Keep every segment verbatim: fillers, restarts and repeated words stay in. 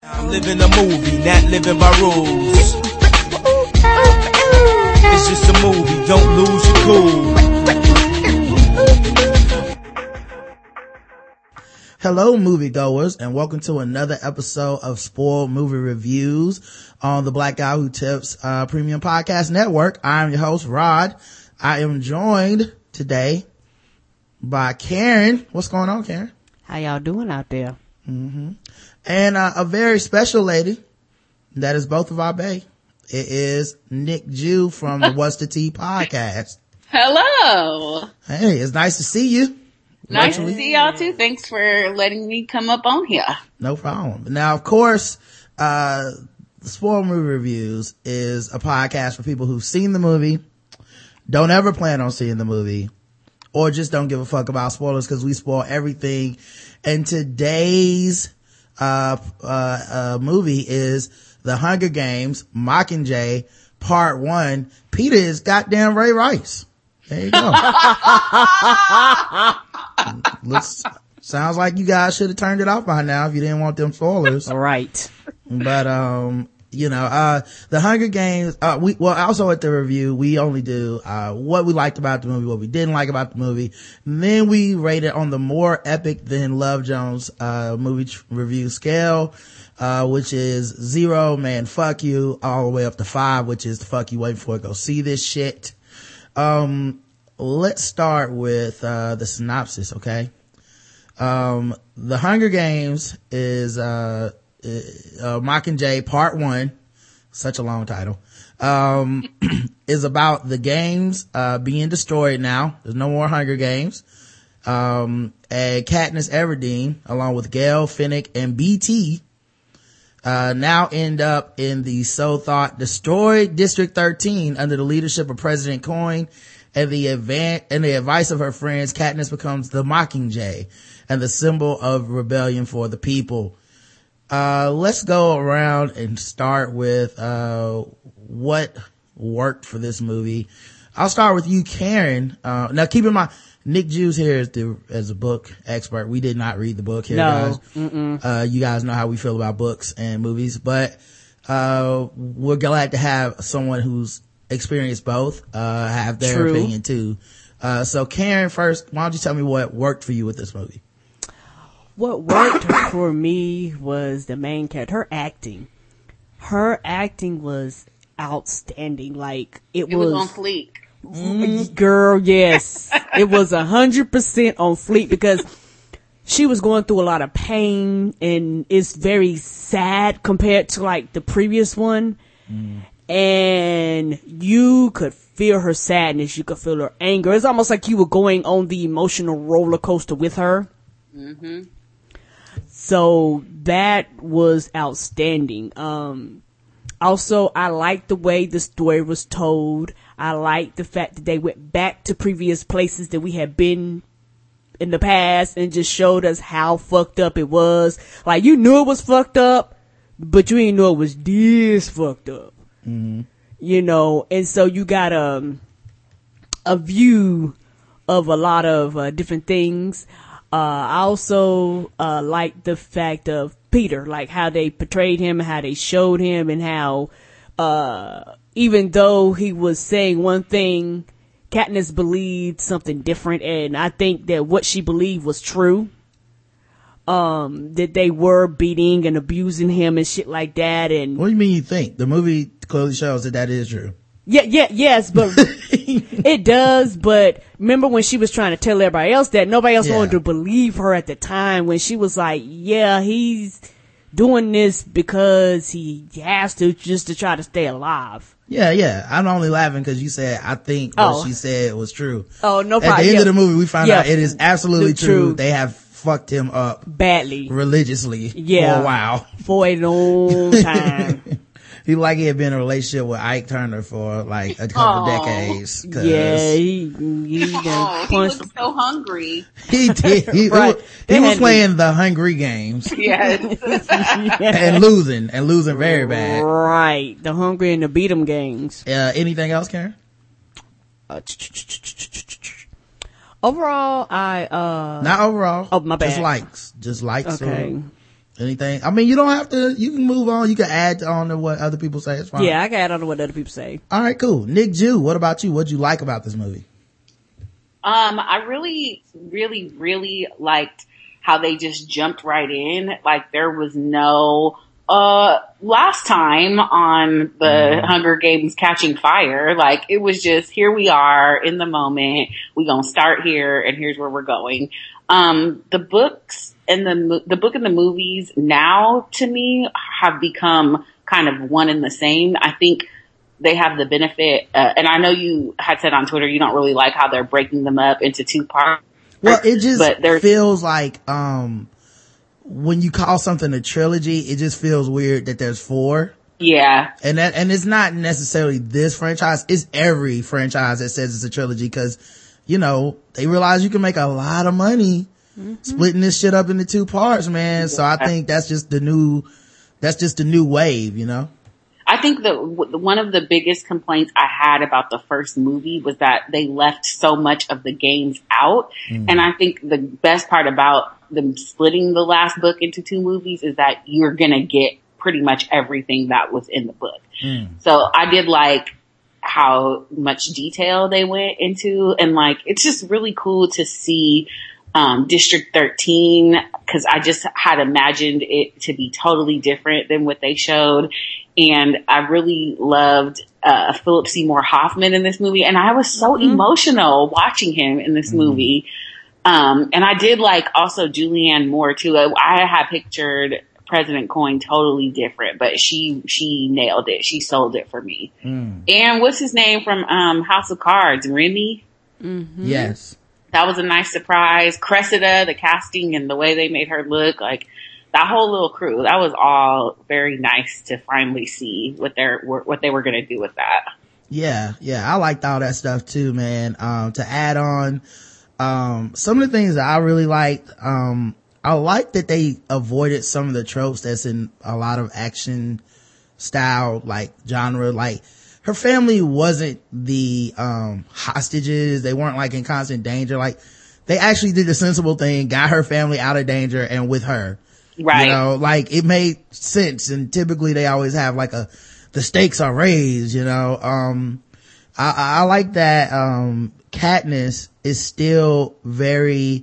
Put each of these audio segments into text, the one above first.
I'm living a movie, not living by rules. It's just a movie, don't lose your cool. Hello, moviegoers, and welcome to another episode of Spoiled Movie Reviews on the Black Guy Who Tips uh, Premium Podcast Network. I'm your host, Rod. I am joined today by Karen. What's going on, Karen? How y'all doing out there? Mm-hmm. And uh, a very special lady that is both of our bae. It is Nick Jew from the What's the Tea podcast. Hello. Hey, it's nice to see you. Nice virtually. to see y'all too. Thanks for letting me come up on here. No problem. Now, of course, uh, the Spoiled Movie Reviews is a podcast for people who've seen the movie, don't ever plan on seeing the movie, or just don't give a fuck about spoilers because we spoil everything. And today's uh, uh, uh, movie is The Hunger Games, Mockingjay, Part One. Peter is goddamn Ray Rice. There you go. Looks, sounds like you guys should have turned it off by now if you didn't want them spoilers. All right. But, um, you know, uh, the Hunger Games, uh, we, well, also at the review, we only do, uh, what we liked about the movie, what we didn't like about the movie. And then we rate it on the more epic than Love Jones, uh, movie tr- review scale, uh, which is zero, man, fuck you, all the way up to five, which is the fuck you waiting for, go see this shit. Um, let's start with, uh, the synopsis, okay? Um, The Hunger Games is, uh, uh, Mockingjay Part One, such a long title, um, is about the games, uh, being destroyed now. There's no more Hunger Games. Um, and Katniss Everdeen, along with Gale, Finnick, and B T, uh, now end up in the so-thought destroyed District thirteen under the leadership of President Coin and the advan- and the advice of her friends. Katniss becomes the Mockingjay and the symbol of rebellion for the people. Uh, let's go around and start with, uh, what worked for this movie. I'll start with you, Karen. Uh, now keep in mind, Nick Jew's here as the, as a book expert. We did not read the book here, No. guys. Mm-mm. Uh, you guys know how we feel about books and movies, but, uh, we're glad to have someone who's experienced both, uh, have their True. opinion too. Uh, so Karen, first, why don't you tell me what worked for you with this movie? What worked for me was the main character, her acting. Her acting was outstanding. Like, it, It was, was on fleek. Mm, girl, yes. It was a hundred percent on fleek because she was going through a lot of pain and it's very sad compared to like the previous one. Mm. And you could feel her sadness. You could feel her anger. It's almost like you were going on the emotional roller coaster with her. Mm-hmm. So that was outstanding. Um, also, I liked the way the story was told. I liked the fact that they went back to previous places that we had been in the past and just showed us how fucked up it was. Like, you knew it was fucked up, but you didn't know it was this fucked up. Mm-hmm. You know, and so you got um, a view of a lot of uh, different things. Uh, I also, uh, like the fact of Peter, like how they portrayed him, how they showed him, and how, uh, even though he was saying one thing, Katniss believed something different, and I think that what she believed was true. Um, that they were beating and abusing him and shit like that, and. What do you mean you think? The movie clearly shows that that is true. Yeah, yeah, yes, but it does, but remember when she was trying to tell everybody else that, nobody else Yeah. wanted to believe her at the time when she was like, yeah, he's doing this because he has to just to try to stay alive. Yeah, yeah. I'm only laughing because you said, I think what Oh. she said was true. Oh, no At problem. the end Yeah. of the movie, we find Yeah. out it is absolutely The true. truth. They have fucked him up Badly. religiously Yeah. for a while. For a long time. He like he had been in a relationship with Ike Turner for like a couple Aw. decades. 'cause Yeah, he, he done Oh, he punched. looked so hungry. He did. He, Right. he They was had playing the Hungry Games Yes. and losing and losing very bad. Right. The Hungry and the Beat 'em games. Uh, anything else, Karen? Uh, Overall, I, uh. Not overall. Oh, my bad. Just likes. Just likes. Okay. Anything? I mean, you don't have to, you can move on. You can add on to what other people say. It's fine. Yeah, I can add on to what other people say. All right, cool. Nick Jew, what about you? What'd you like about this movie? Um, I really, really, really liked how they just jumped right in. Like there was no, uh, last time on the mm. Hunger Games Catching Fire, like it was just, here we are in the moment. We gonna start here and here's where we're going. Um, the books and the, the book and the movies now to me have become kind of one and the same. I think they have the benefit, uh, and I know you had said on Twitter you don't really like how they're breaking them up into two parts. Well, it just feels like, um, when you call something a trilogy, it just feels weird that there's four. Yeah. And that, and it's not necessarily this franchise, it's every franchise that says it's a trilogy, cause, you know, they realize you can make a lot of money mm-hmm. splitting this shit up into two parts, man. Yeah. So I think that's just the new, that's just the new wave, you know? I think the one of the biggest complaints I had about the first movie was that they left so much of the games out. Mm. And I think the best part about them splitting the last book into two movies is that you're going to get pretty much everything that was in the book. Mm. So I did like how much detail they went into, and like it's just really cool to see um District thirteen, because I just had imagined it to be totally different than what they showed. And I really loved uh Philip Seymour Hoffman in this movie, and I was so mm-hmm. emotional watching him in this mm-hmm. movie. Um and I did like also Julianne Moore too. I had pictured President Coin totally different, but she she nailed it. She sold it for me. Mm. And what's his name from um House of Cards? Remy? Mm-hmm. Yes. That was a nice surprise. Cressida, the casting and the way they made her look, like that whole little crew, that was all very nice to finally see what they're what they were going to do with that. Yeah, yeah, I liked all that stuff too, man. Um, to add on, um, some of the things that I really liked, um, I liked that they avoided some of the tropes that's in a lot of action style, like genre. Like her family wasn't the um hostages; they weren't like in constant danger. Like they actually did the sensible thing, got her family out of danger and with her. Right. You know, like it made sense, and typically they always have like a, the stakes are raised, you know. Um, I, I like that, um, Katniss is still very,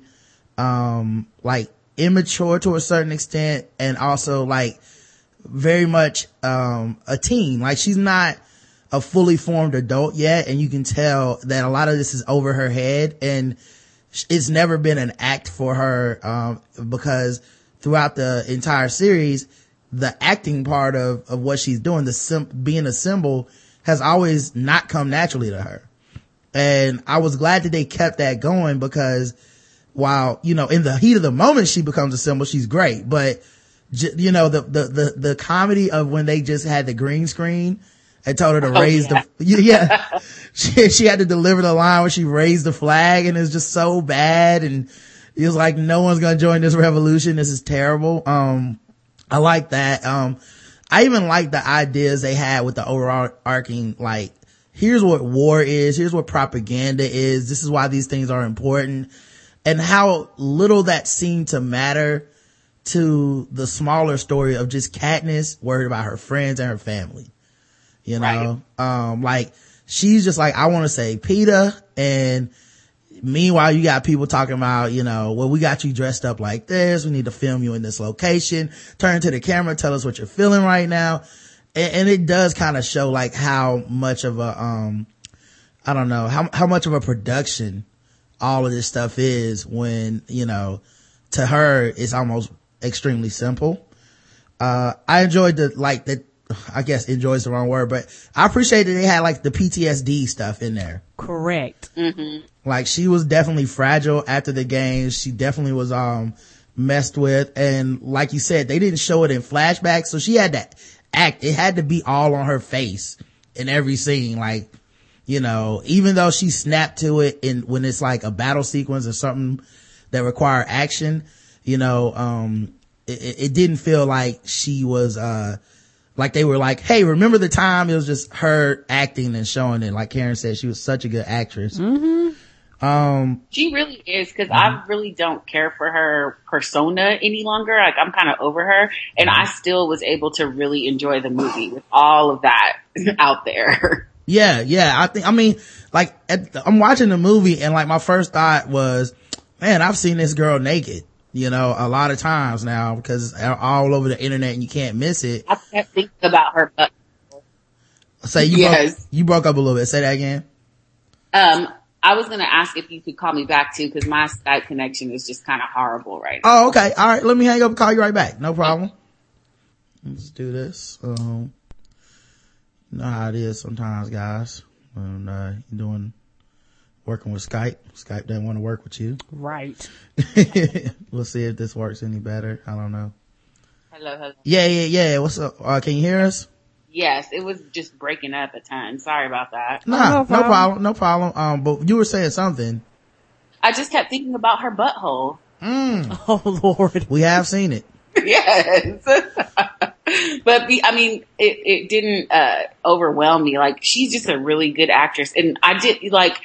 um, like immature to a certain extent, and also like very much, um, a teen. Like she's not a fully formed adult yet, and you can tell that a lot of this is over her head, and it's never been an act for her, um, because throughout the entire series, the acting part of, of what she's doing, the sim- being a symbol, has always not come naturally to her. And I was glad that they kept that going, because while, you know, in the heat of the moment she becomes a symbol, she's great. But, j- you know, the, the, the, the comedy of when they just had the green screen and told her to oh, raise yeah. the, yeah, she, she had to deliver the line where she raised the flag, and it's just so bad. And he was like, no one's gonna join this revolution. This is terrible. Um, I like that. Um, I even like the ideas they had with the overarching, like, here's what war is. Here's what propaganda is. This is why these things are important, and how little that seemed to matter to the smaller story of just Katniss worried about her friends and her family. You know, right. um, like she's just like, I want to say Peeta, and meanwhile, you got people talking about, you know, well, we got you dressed up like this. We need to film you in this location. Turn to the camera. Tell us what you're feeling right now. And, and it does kind of show like how much of a, um, I don't know, how, how much of a production all of this stuff is when, you know, to her, it's almost extremely simple. Uh, I enjoyed the, like the, I guess enjoy is the wrong word, but I appreciate that they had like the P T S D stuff in there. Correct. Mm-hmm. Like she was definitely fragile after the games. She definitely was, um, messed with. And like you said, they didn't show it in flashbacks. So she had to act. It had to be all on her face in every scene. Like, you know, even though she snapped to it in when it's like a battle sequence or something that require action, you know, um, it, it didn't feel like she was, uh, like they were like, hey, remember the time? It was just her acting and showing it. Like Karen said, she was such a good actress. Mm-hmm. Um, she really is, because mm-hmm. I really don't care for her persona any longer. Like, I'm kind of over her, and I still was able to really enjoy the movie with all of that out there. Yeah, yeah. I think, I mean, like, at the, I'm watching the movie, and like, my first thought was, man, I've seen this girl naked, you know, a lot of times now, because it's all over the internet and you can't miss it. I kept thinking about her butt. Say you yes. broke, you broke up a little bit. Say that again. Um, I was going to ask if you could call me back too, because my Skype connection is just kind of horrible right Oh, now. okay. All right. Let me hang up and call you right back. No problem. Let's do this. Um, you know how it is sometimes, guys. When, uh, you're doing, working with Skype. Skype doesn't want to work with you. Right. We'll see if this works any better. I don't know. Hello, hello. Yeah, yeah, yeah. What's up? Uh, can you hear us? Yes, it was just breaking up at times. Sorry about that. Nah, oh, no, no problem. problem. No problem. Um, but you were saying something. I just kept thinking about her butthole. Mm. Oh, Lord. We have seen it. Yes. But the, I mean, it, it didn't, uh, overwhelm me. Like, she's just a really good actress. And I did, like,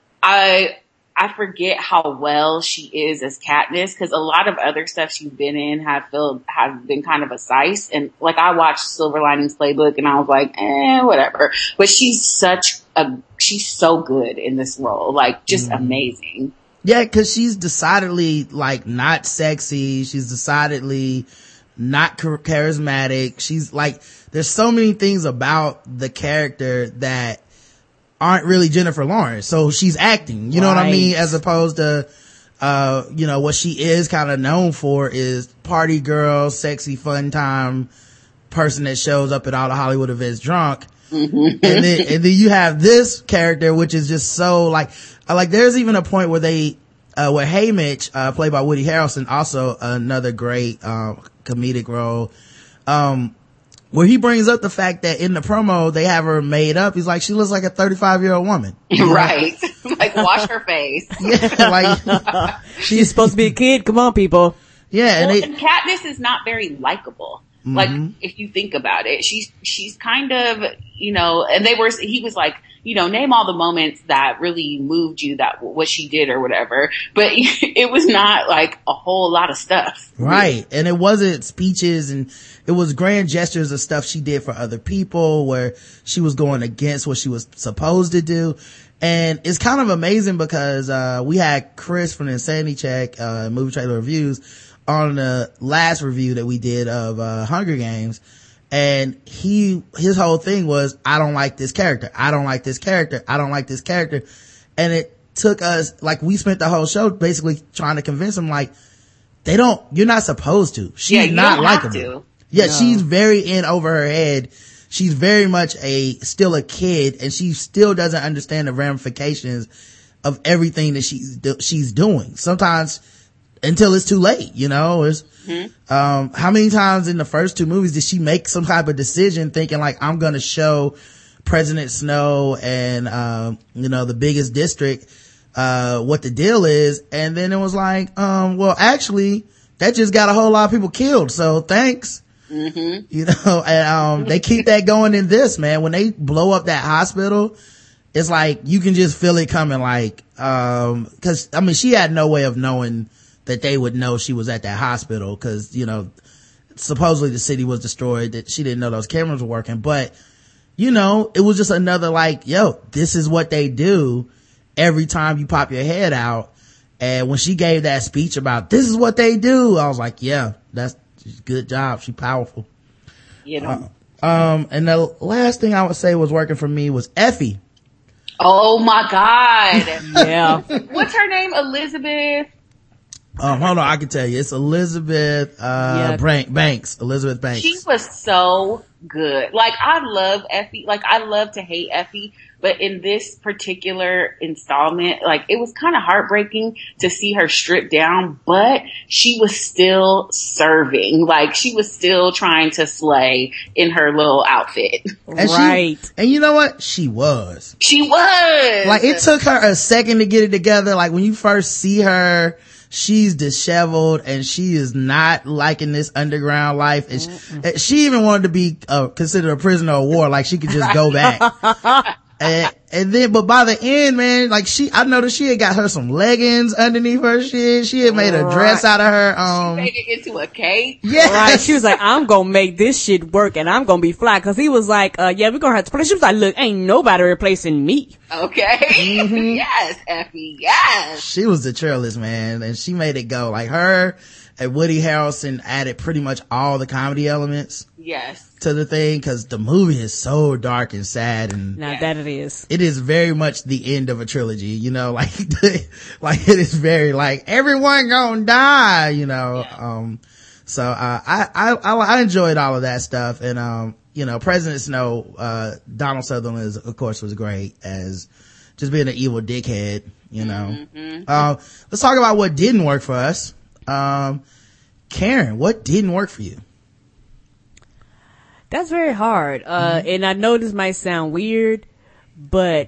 I, I forget how well she is as Katniss, because a lot of other stuff she's been in have filled, have been kind of a size. And like, I watched Silver Linings Playbook and I was like, eh, whatever. But she's such a, she's so good in this role. Like, just mm. amazing. Yeah, cause she's decidedly like not sexy. She's decidedly not charismatic. She's like, there's so many things about the character that aren't really Jennifer Lawrence. So she's acting, you know right. what I mean? As opposed to, uh, you know, what she is kind of known for is party girl, sexy, fun time person that shows up at all the Hollywood events drunk. Mm-hmm. And then, and then you have this character, which is just so like, like there's even a point where they, uh, where Haymitch, uh, played by Woody Harrelson, also another great, um, comedic role, um, where he brings up the fact that in the promo they have her made up. He's like, she looks like a thirty-five year old woman. Right. Like, wash her face. Yeah, like, she's supposed to be a kid. Come on, people. Yeah. And, well, they, and Katniss is not very likable. Mm-hmm. Like, if you think about it, she's, she's kind of, you know, and they were, he was like, you know, name all the moments that really moved you, that what she did or whatever. But it was not like a whole lot of stuff. Right. And it wasn't speeches, and it was grand gestures of stuff she did for other people where she was going against what she was supposed to do. And it's kind of amazing because, uh, we had Chris from the Insanity Check, uh, Movie Trailer Reviews on the last review that we did of, uh, Hunger Games. And he, his whole thing was, I don't like this character. I don't like this character. I don't like this character. And it took us, like, we spent the whole show basically trying to convince him, like, they don't, you're not supposed to. She's yeah, you not don't likable. have to. Yeah, no. She's very in over her head. She's very much a, still a kid, and she still doesn't understand the ramifications of everything that she's, she's doing. Sometimes, until it's too late, you know, it's, mm-hmm. um, how many times in the first two movies did she make some type of decision thinking like, I'm gonna show President Snow and, um, you know, the biggest district, uh, what the deal is. And then it was like, um, well, actually, that just got a whole lot of people killed. So thanks. Mm-hmm. You know, and, um, they keep that going in this, man. When they blow up that hospital, it's like, you can just feel it coming, like, um, cause, I mean, she had no way of knowing that they would know she was at that hospital, cause, you know, supposedly the city was destroyed, that she didn't know those cameras were working. But, you know, it was just another like, yo, this is what they do every time you pop your head out. And when she gave that speech about this is what they do, I was like, yeah, that's good job. She's powerful. You know. Uh, um, and the last thing I would say was working for me was Effie. Oh my God. Yeah. What's her name? Elizabeth? Um, hold on, I can tell you. It's Elizabeth, uh, yeah. Brank, Banks. Elizabeth Banks. She was so good. Like, I love Effie. Like, I love to hate Effie. But in this particular installment, like, it was kind of heartbreaking to see her stripped down, but she was still serving. Like, she was still trying to slay in her little outfit. And right. She, and you know what? She was. She was. Like, it took her a second to get it together. Like, when you first see her, she's disheveled and she is not liking this underground life. And she, she even wanted to be uh, considered a prisoner of war. Like, she could just go back. and, And then, but by the end, man, like she, I noticed she had got her some leggings underneath her shit. She had made a Right. dress out of her. Um, She made it into a cake. yeah. Right. She was like, I'm gonna make this shit work and I'm gonna be fly. Cause he was like, uh, yeah, we're gonna have to play. She was like, look, ain't nobody replacing me. Okay. Mm-hmm. Yes, Effie. Yes. She was the cheerless, man, and she made it go. Like her and Woody Harrelson added pretty much all the comedy elements Yes. to the thing, because the movie is so dark and sad, and Now Yeah. that it is. it is very much the end of a trilogy, you know, like like it is very like everyone gonna die, you know. Yeah. Um so uh I, I I I enjoyed all of that stuff, and um you know, President Snow, uh Donald Sutherland is, of course, was great as just being an evil dickhead, you know. Mm-hmm. Um let's talk about what didn't work for us. Um Karen, what didn't work for you? That's very hard. Uh, Mm-hmm. and I know this might sound weird, but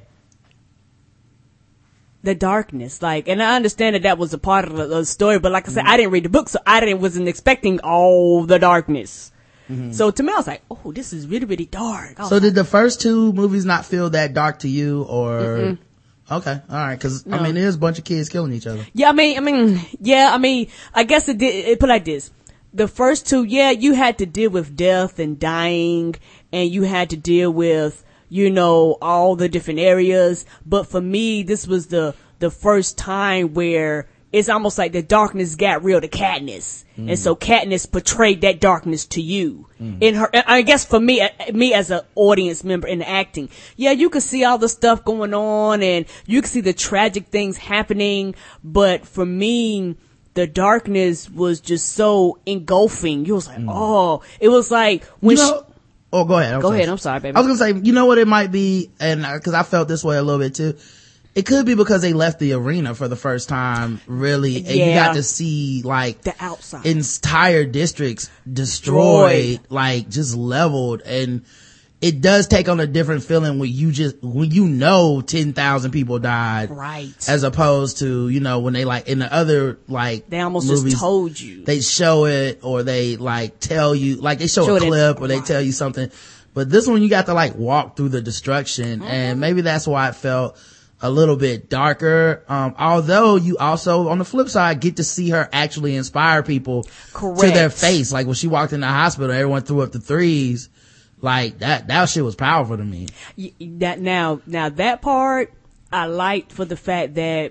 the darkness, like, and I understand that that was a part of the, the story, but like I said, I didn't read the book, so I didn't, wasn't expecting all the darkness. So to me, I was like, oh, this is really, really dark. I was So like, did the first two movies not feel that dark to you, or? Mm-mm. Okay, all right, because No. I mean, there's a bunch of kids killing each other. yeah, I mean, I mean, yeah, I mean, I guess it did, it put like this. The first two, yeah, you had to deal with death and dying, and you had to deal with, you know, all the different areas. But for me, this was the, the first time where it's almost like the darkness got real to Katniss. Mm. And so Katniss portrayed that darkness to you. Mm. In her, I guess for me, me as an audience member in the acting, yeah, you could see all the stuff going on and you could see the tragic things happening. But for me, the darkness was just so engulfing. You was like, mm. oh, it was like when you know, she, oh, go ahead. I'm go sorry. ahead. I'm sorry, baby. I was gonna say, you know what it might be, and because I felt this way a little bit too. It could be because they left the arena for the first time, really, and Yeah. you got to see like The outside. entire districts destroyed, Destroyed. like just leveled, and it does take on a different feeling when you just when you know ten thousand people died, Right. as opposed to, you know, when they like in the other like They almost movies, just told you. they show it, or they like tell you, like they show, Show a it in- clip, or they right. tell you something. But this one you got to like walk through the destruction, Mm-hmm. and maybe that's why it felt a little bit darker. Um, although you also, on the flip side, get to see her actually inspire people Correct. to their face. Like when she walked in the hospital, everyone threw up the threes. Like that, that shit was powerful to me. Y- that now now that part I liked for the fact that,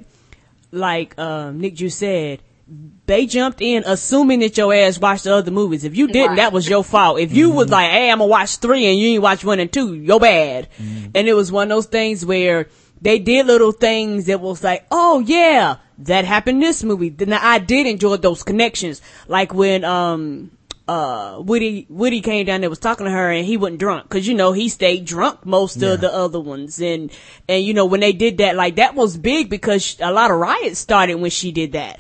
like um Nick just said, they jumped in assuming that your ass watched the other movies. If you didn't, Right. that was your fault. If you was like, hey, I'm gonna watch three and you ain't watch one and two, you're bad. And it was one of those things where they did little things that was like, oh yeah, that happened in this movie. Then I did enjoy those connections. Like when um uh Woody Woody came down there, was talking to her, and he wasn't drunk, cause you know he stayed drunk most Yeah. of the other ones, and and you know when they did that, like that was big because sh- a lot of riots started when she did that.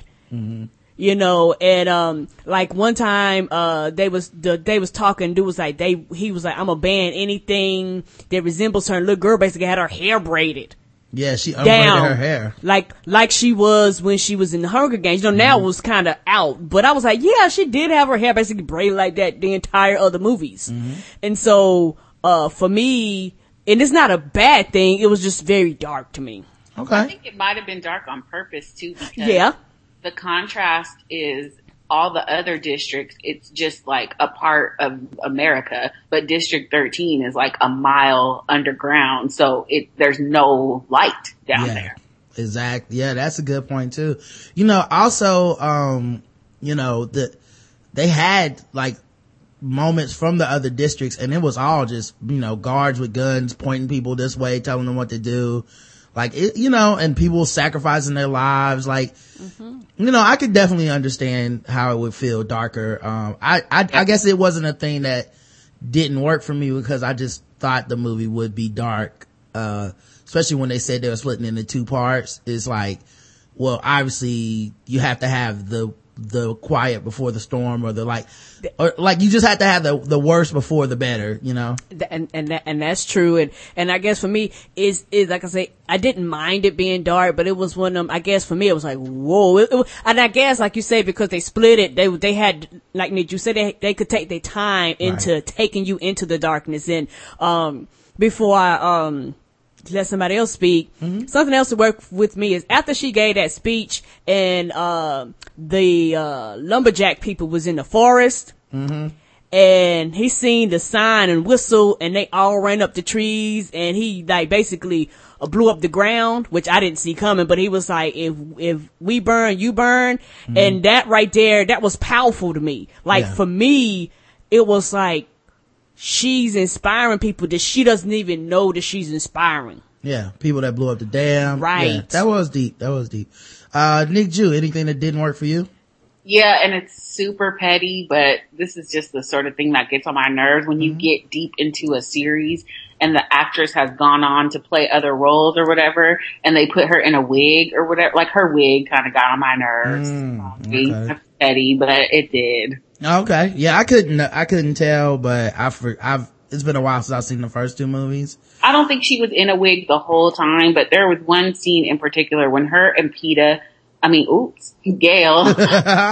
You know, and um like one time uh they was the they was talking, dude was like they he was like, I'm gonna ban anything that resembles her, and little girl basically had her hair braided Yeah, she unbraided down, her hair. like like she was when she was in the Hunger Games. You know, now it was kind of out, but I was like, yeah, she did have her hair basically braided like that the entire other movies. And so, uh, for me, and it's not a bad thing. It was just very dark to me. Okay. I think it might have been dark on purpose too, because Yeah, the contrast is all the other districts. It's just like a part of America, but District thirteen is like a mile underground. So it, there's no light down yeah, there. exactly. Yeah, that's a good point too. You know, also, um, you know, the, they had like moments from the other districts, and it was all just, you know, guards with guns pointing people this way, telling them what to do. Like, it, you know, and people sacrificing their lives. Like, mm-hmm. you know, I could definitely understand how it would feel darker. Um, I, I, I guess it wasn't a thing that didn't work for me because I just thought the movie would be dark. Uh, especially when they said they were splitting into two parts. It's like, well, obviously you have to have the, the quiet before the storm, or the like, or like you just have to have the, the worst before the better, you know? Th- and and that, and that's true. And and I guess for me is is like I say, I didn't mind it being dark, but it was one of them. I guess for me it was like whoa. It, it, and I guess like you say, because they split it, they they had, like Nick, you said, they they could take their time into Right. taking you into the darkness. And um before I um let somebody else speak. Mm-hmm. Something else to work with me is after she gave that speech and, uh, the, uh, lumberjack people was in the forest. Mm-hmm. And he seen the sign and whistle and they all ran up the trees and he like basically uh, blew up the ground, which I didn't see coming, but he was like, if, if we burn, you burn. Mm-hmm. And that right there, that was powerful to me. Like yeah. for me, it was like, she's inspiring people that she doesn't even know that she's inspiring. Yeah. People that blew up the dam. Right. Yeah, that was deep. That was deep. Uh, Nick Jew, anything that didn't work for you? Yeah, and it's super petty, but this is just the sort of thing that gets on my nerves when you mm-hmm. get deep into a series and the actress has gone on to play other roles or whatever, and they put her in a wig or whatever. Like, her wig kind of got on my nerves. Mm, okay. That's petty, but it did. Okay. Yeah, I couldn't, I couldn't tell, but I've, I've, it's been a while since I've seen the first two movies. I don't think she was in a wig the whole time, but there was one scene in particular when her and Peeta, I mean, oops, Gail, were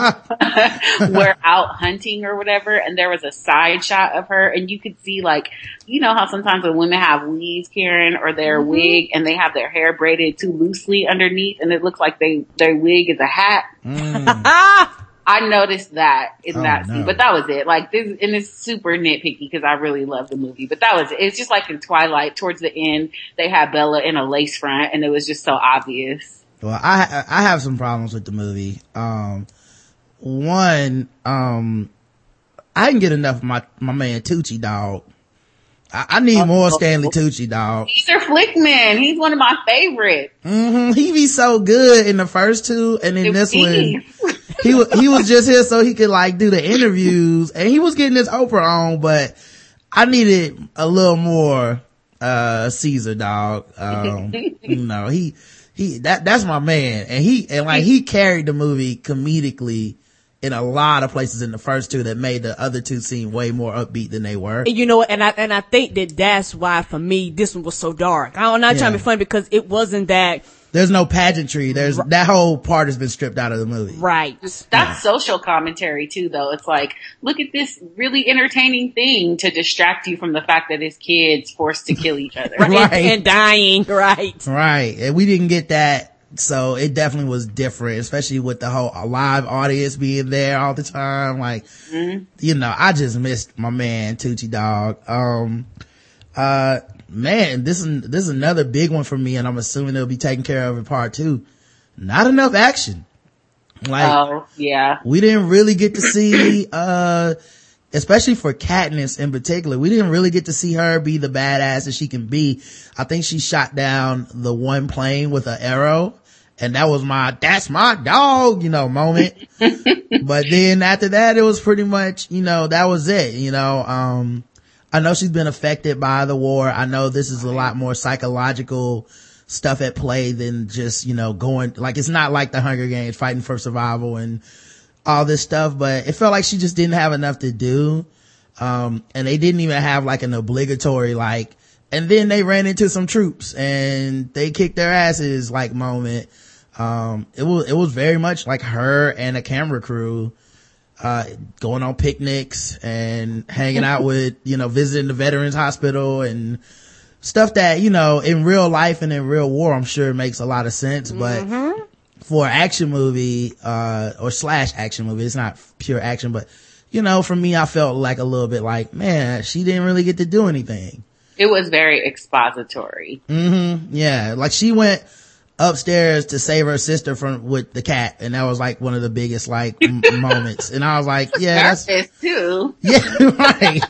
out hunting or whatever, and there was a side shot of her, and you could see, like, you know how sometimes when women have weaves, Karen, or their mm-hmm. wig, and they have their hair braided too loosely underneath, and it looks like they their wig is a hat. Mm. I noticed that in oh, that scene, no. but that was it. Like, this, and it's super nitpicky because I really love the movie, but that was it. It's just like in Twilight, towards the end, they had Bella in a lace front, and it was just so obvious. Well, I, I have some problems with the movie. Um, one, um, I didn't get enough of my, my man Tucci, dog. I, I need oh, more Stanley Tucci, dog. He's a Flickman. He's one of my favorites. Mm-hmm. He be so good in the first two, and in this one, he was, he was just here so he could like do the interviews, and he was getting his Oprah on, but I needed a little more, uh, Caesar, dog. Um, you know, he, He, that, that's my man. And he, and like, he carried the movie comedically in a lot of places in the first two that made the other two seem way more upbeat than they were. And you know, and I, and I think that that's why for me, this one was so dark. I'm not yeah. trying to be funny because it wasn't that. There's no pageantry. There's, right. that whole part has been stripped out of the movie. Right. That's yeah. social commentary too, though. It's like, look at this really entertaining thing to distract you from the fact that it's kids forced to kill each other. right. And, and dying. Right. Right. And we didn't get that. So it definitely was different, especially with the whole live audience being there all the time. Like, mm-hmm. you know, I just missed my man Tucci, dog. Um, uh, man, this is, this is another big one for me, and I'm assuming it'll be taken care of in part two. Not enough action. Like, oh, yeah. We didn't really get to see, uh, especially for Katniss in particular, we didn't really get to see her be the badass that she can be. I think she shot down the one plane with an arrow, and that was my, that's my dog, you know, moment. But then after that, it was pretty much, you know, that was it, you know, um, I know she's been affected by the war. I know this is a lot more psychological stuff at play than just, you know, going, like, it's not like the Hunger Games fighting for survival and all this stuff, but it felt like she just didn't have enough to do. Um, and they didn't even have like an obligatory, like, and then they ran into some troops and they kicked their asses, like, moment. Um, it was, it was very much like her and a camera crew, uh, going on picnics and hanging out with, you know, visiting the veterans hospital and stuff that, you know, in real life and in real war, I'm sure makes a lot of sense, but mm-hmm. for an action movie, uh, or slash action movie, it's not pure action, but, you know, for me, I felt like a little bit like, man, she didn't really get to do anything. It was very expository. Mm-hmm. Yeah. Like, she went upstairs to save her sister from, with the cat, and that was like one of the biggest, like, m- moments. And I was like, yeah, that's, too. Yeah, right.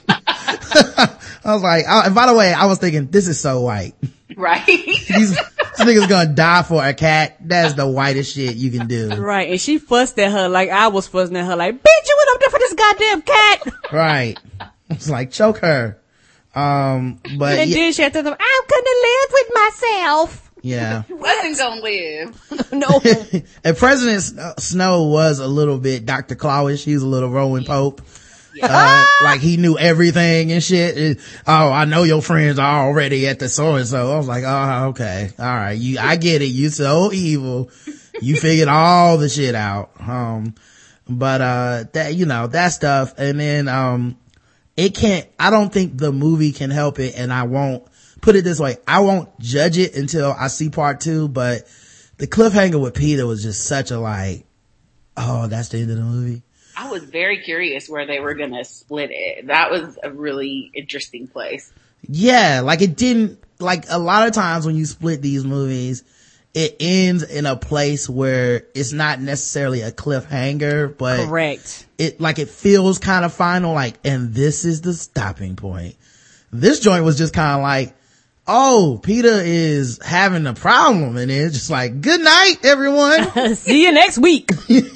I was like, I, and by the way, I was thinking, this is so white. Right. These, this nigga's gonna die for a cat. That's the whitest shit you can do. Right. And she fussed at her like I was fussing at her, like, bitch, you went up there for this goddamn cat. Right. It's like, choke her. Um, but. And yeah. then she had to them, I'm gonna live with myself. Yeah. Wasn't gonna live. No. And President Snow was a little bit Doctor Clawish. He was a little Rowan Pope. Yeah. Uh, like he knew everything and shit. It, oh, I know your friends are already at the so and so. I was like, oh, okay. All right. You, I get it. You so evil. You figured all the shit out. Um, but, uh, that, you know, that stuff. And then, um, it can't, I don't think the movie can help it, and I won't put it this way, I won't judge it until I see part two, but the cliffhanger with Peter was just such a like, oh, that's the end of the movie. I was very curious where they were going to split it. That was a really interesting place. Yeah, like it didn't, like a lot of times when you split these movies, it ends in a place where it's not necessarily a cliffhanger, but correct. It, like it feels kind of final, like, and this is the stopping point. This joint was just kind of like, oh, Peter is having a problem, and it's just like, good night, everyone. See you next week.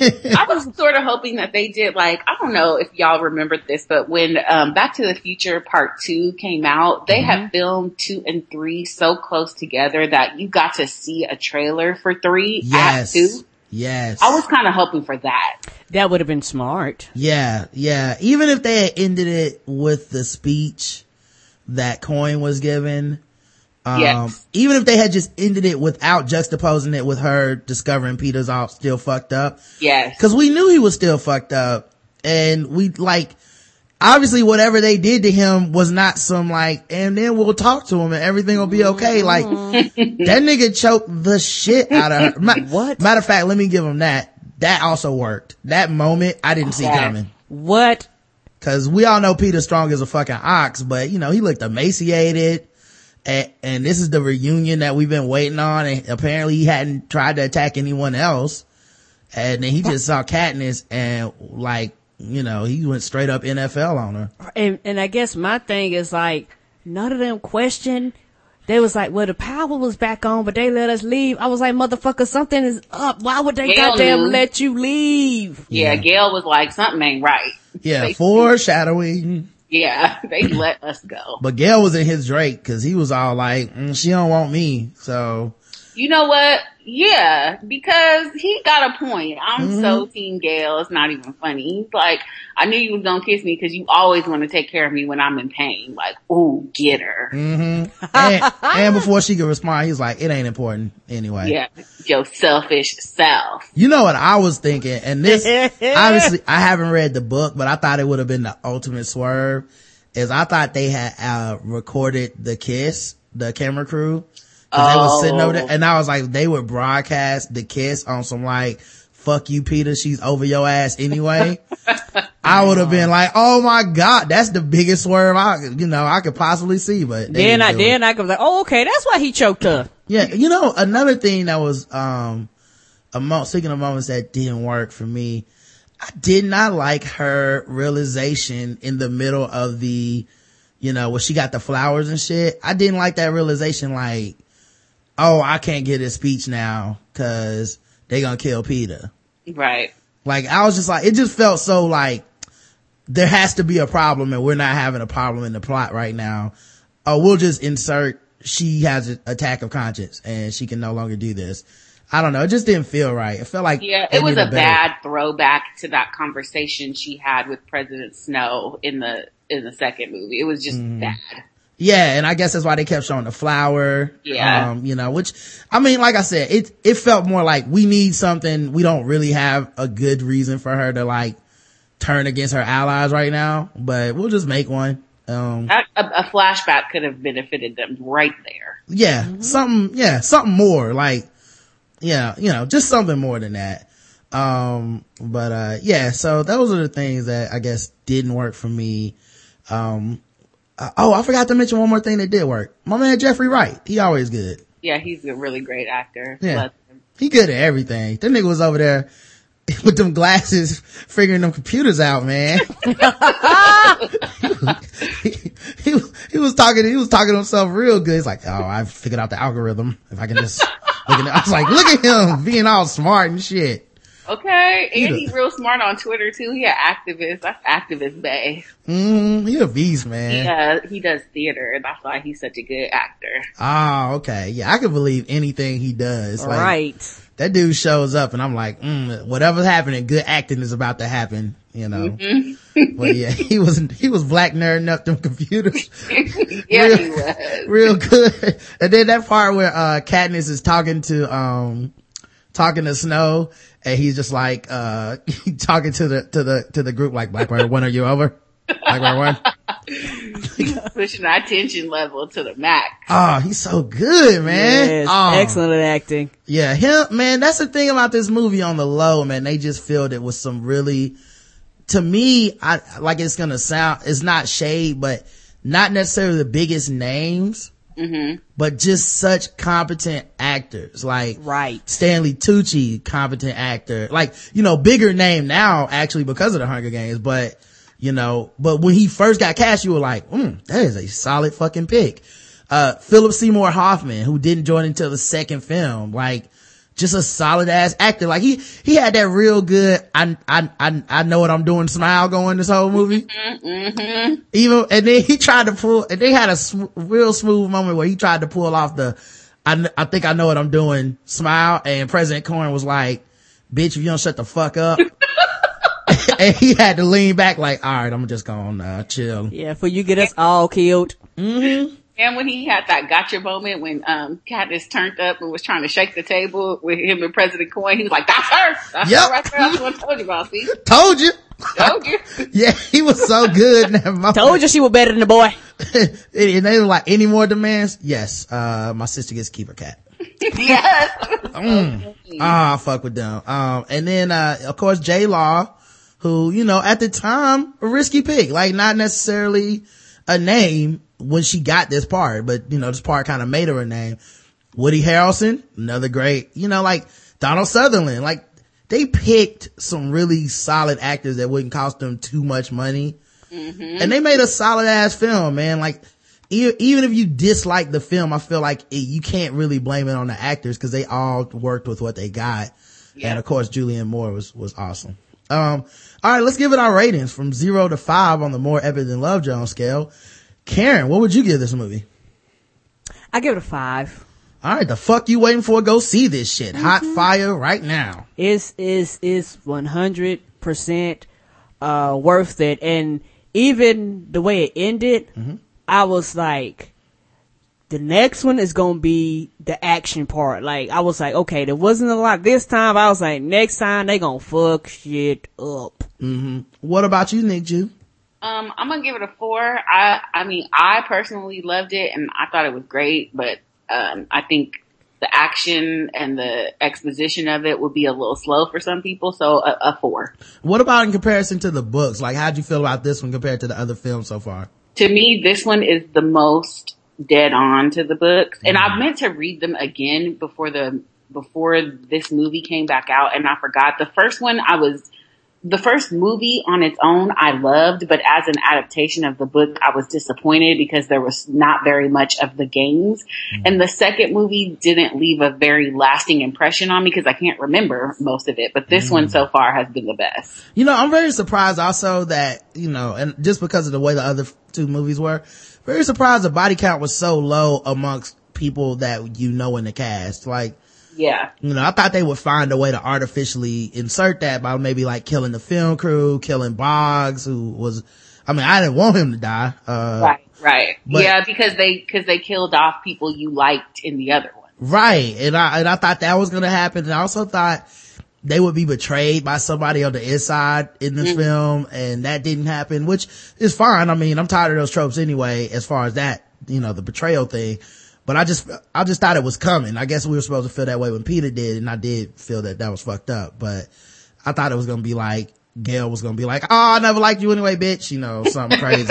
I was sort of hoping that they did, like, I don't know if y'all remembered this, but when um Back to the Future Part two came out, they mm-hmm. had filmed two and three so close together that you got to see a trailer for three yes. at two. Yes. I was kind of hoping for that. That would have been smart. Yeah, yeah. Even if they had ended it with the speech that Coin was given, Um, yes. even if they had just ended it without juxtaposing it with her discovering Peter's all still fucked up. Yes. Cause we knew he was still fucked up, and we like, obviously whatever they did to him was not some like, and then we'll talk to him and everything will be okay. Like, that nigga choked the shit out of her. Ma- what? Matter of fact, let me give him that. That also worked. That moment, I didn't see Okay. coming. What? Cause we all know Peter's strong as a fucking ox, but you know, he looked emaciated. And, and this is the reunion that we've been waiting on, and apparently he hadn't tried to attack anyone else, and then he just saw Katniss and like, you know, he went straight up N F L on her. And, and I guess my thing is like, none of them questioned. They was like, well, the power was back on, but they let us leave. I was like, motherfucker, something is up. Why would they Gail goddamn knew. let you leave? Yeah, Yeah. Gail was like, something ain't right. Yeah, They- foreshadowing. Yeah, they let us go. But Gail was in his Drake, cause he was all like, mm, she don't want me, so. You know what? Yeah, because he got a point. I'm Mm-hmm. so team Gail. It's not even funny. He's like, I knew you was gonna kiss me because you always want to take care of me when I'm in pain. Like, ooh, get her. Mm-hmm. and, and before she could respond, he was like, it ain't important anyway. Yeah, your selfish self. You know what I was thinking, and this, obviously, I haven't read the book, but I thought it would have been the ultimate swerve, is I thought they had, uh, recorded the kiss, the camera crew, cause they was sitting over there, and I was like, they would broadcast the kiss on some like, fuck you, Peter, she's over your ass anyway. I would have been like, oh my God, that's the biggest swerve I, you know, I could possibly see, but they Then didn't I, do then it. I could be like, oh, okay, that's why he choked her. Yeah, you know, another thing that was, um, a mo- speaking of moments that didn't work for me, I did not like her realization in the middle of the, you know, where she got the flowers and shit. I didn't like that realization, like, oh, I can't get a speech now cause they gonna kill Peter. Right. Like, I was just like, it just felt so like, there has to be a problem and we're not having a problem in the plot right now. Oh, we'll just insert, she has an attack of conscience and she can no longer do this. I don't know. It just didn't feel right. It felt like, Yeah, they it was did a better. bad throwback to that conversation she had with President Snow in the in the second movie. It was just Mm-hmm. bad. Yeah, and I guess that's why they kept showing the flower. Yeah. Um, you know, which, I mean, like I said, it, it felt more like we need something. We don't really have a good reason for her to like turn against her allies right now, but we'll just make one. Um, A, a flashback could have benefited them right there. yeah, Mm-hmm. something, yeah, something more like, yeah, you know, just something more than that. Um, but, uh, yeah, so those are the things that I guess didn't work for me. Um, uh, oh, I forgot to mention one more thing that did work. My man Jeffrey Wright, he always good. Yeah, he's a really great actor. Yeah. Bless him. He good at everything. That nigga was over there with them glasses figuring them computers out, man. he, he, he was talking, he was talking to himself real good. He's like, oh, I figured out the algorithm. If I can just look at it. I was like, look at him being all smart and shit. Okay, He and the- he's real smart on Twitter too. He an activist. That's activist bay. Mm, he a beast, man. He does, he does theater. That's why he's such a good actor. Oh, okay. Yeah, I can believe anything he does. Like, Right. that dude shows up and I'm like, mm, whatever's happening, good acting is about to happen, you know. Mm-hmm. But yeah, he was, he was black nerding up them computers. Yeah, real, he was. real good. And then that part where, uh, Katniss is talking to, um, talking to Snow and he's just like, uh, talking to the, to the, to the group like, Blackbird, when are you over? Blackbird one? Pushing our tension level to the max. Oh, he's so good, man. Yes, oh. excellent at acting. Yeah, him, man, that's the thing about this movie on the low, man. They just filled it with some really, to me, I, like it's gonna sound, it's not shade, but not necessarily the biggest names, mm-hmm. but just such competent actors. Like, right. Stanley Tucci, competent actor. Like, you know, bigger name now, actually, because of the Hunger Games, but, you know, but when he first got cast, you were like, mm, that is a solid fucking pick. Uh, Philip Seymour Hoffman, who didn't join until the second film, like, just a solid ass actor. Like he, he had that real good, I, I, I, I know what I'm doing smile going this whole movie. Mm-hmm. Even, and then he tried to pull, and they had a sm- real smooth moment where he tried to pull off the, I, I think I know what I'm doing smile, and President Corn was like, bitch, if you don't shut the fuck up. And he had to lean back like, all right, I'm just gonna uh, chill. Yeah, for you get us all killed. Mm-hmm. And when he had that gotcha moment when um Katniss turned up and was trying to shake the table with him and President Coin, he was like, "That's her. That's yep. her right there. That's what I told you about. See, told you, told you." Yeah, he was so good in that moment. Told you she was better than the boy. And they were like, "Any more demands?" Yes. Uh, my sister gets to keep her cat. Yes. mm. Ah, fuck with them. Um, and then uh, of course J Law, who you know at the time a risky pick, like not necessarily a name when she got this part, but you know, this part kind of made her a name. Woody Harrelson, another great, you know, like Donald Sutherland, like they picked some really solid actors that wouldn't cost them too much money. Mm-hmm. And they made a solid ass film, man. Like e- even if you dislike the film, I feel like it, you can't really blame it on the actors because they all worked with what they got. Yeah. And of course, Julianne Moore was, was awesome. Um, all right, let's give it our ratings from zero to five on the More Epic Than Love Jones scale. Karen, what would you give this movie? I give it a five. All right, the fuck you waiting for? Go see this shit. Mm-hmm. Hot fire right now. It's, it's, it's one hundred percent, uh, worth it. And even the way it ended, mm-hmm. I was like, the next one is gonna be the action part. Like, I was like, okay, there wasn't a lot this time. I was like, next time they gonna fuck shit up. Mm-hmm. What about you, Nick Jew? Um, I'm gonna give it a four. I, I mean, I personally loved it and I thought it was great, but, um, I think the action and the exposition of it would be a little slow for some people. So a, a four. What about in comparison to the books? Like, how'd you feel about this one compared to the other films so far? To me, this one is the most dead on to the books. And I meant to read them again before the, before this movie came back out and I forgot. The first one I was, the first movie on its own I loved, but as an adaptation of the book, I was disappointed because there was not very much of the games. Mm-hmm. And the second movie didn't leave a very lasting impression on me because I can't remember most of it. But this mm-hmm. one so far has been the best. You know, I'm very surprised also that, you know, and just because of the way the other two movies were, very surprised the body count was so low amongst people that you know in the cast. Like, yeah. You know, I thought they would find a way to artificially insert that by maybe like killing the film crew, killing Boggs, who was, I mean, I didn't want him to die. Uh, right, right. Yeah, because they, cause they killed off people you liked in the other one. Right. And I, and I thought that was going to happen. And I also thought they would be betrayed by somebody on the inside in this mm-hmm. film. And that didn't happen, which is fine. I mean, I'm tired of those tropes anyway, as far as that, you know, the betrayal thing. But I just, I just thought it was coming. I guess we were supposed to feel that way when Peter did, and I did feel that that was fucked up. But I thought it was gonna be like, Gail was gonna be like, oh, I never liked you anyway, bitch. You know, something crazy.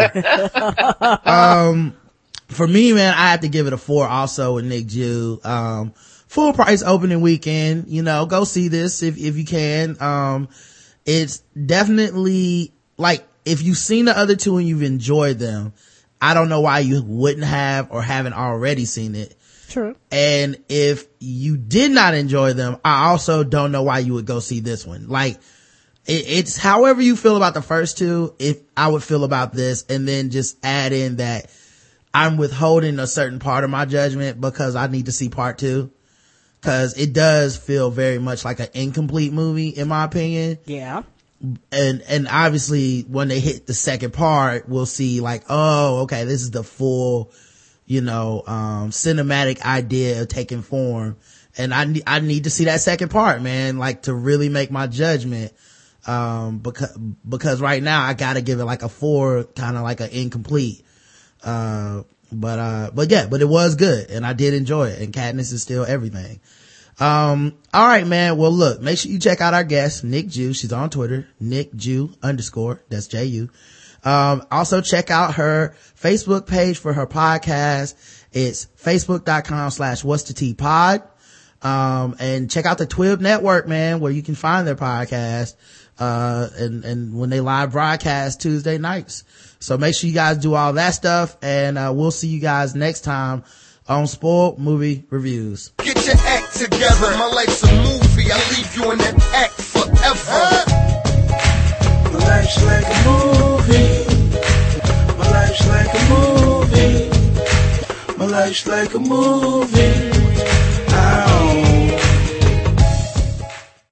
um, for me, man, I have to give it a four also with Nick Jew. Um, full price opening weekend, you know, go see this if, if you can. Um, it's definitely, like, if you've seen the other two and you've enjoyed them, I don't know why you wouldn't have or haven't already seen it. True. And if you did not enjoy them, I also don't know why you would go see this one. Like, it, it's however you feel about the first two, if I would feel about this, and then just add in that I'm withholding a certain part of my judgment because I need to see part two. Cause it does feel very much like an incomplete movie, in my opinion. Yeah. And, and obviously when they hit the second part, we'll see like, oh, okay, this is the full, you know, um, cinematic idea taking form. And I need, I need to see that second part, man, like to really make my judgment. Um, because, because right now I gotta give it like a four, kind of like an incomplete. Uh, but, uh, but yeah, but it was good and I did enjoy it, and Katniss is still everything. Um, all right, man. Well, look, make sure you check out our guest, Nick Jew. She's on Twitter, Nick Jew underscore. That's J U. Um, also check out her Facebook page for her podcast. It's facebook.com slash what's the tea pod. Um, and check out the Twib Network, man, where you can find their podcast, uh, and, and when they live broadcast Tuesday nights. So make sure you guys do all that stuff, and, uh, we'll see you guys next time on Spoiled Movie Reviews. Get your act together. My life's a movie. I leave you in that act forever. My life's like a movie. My life's like a movie. My life's like a movie.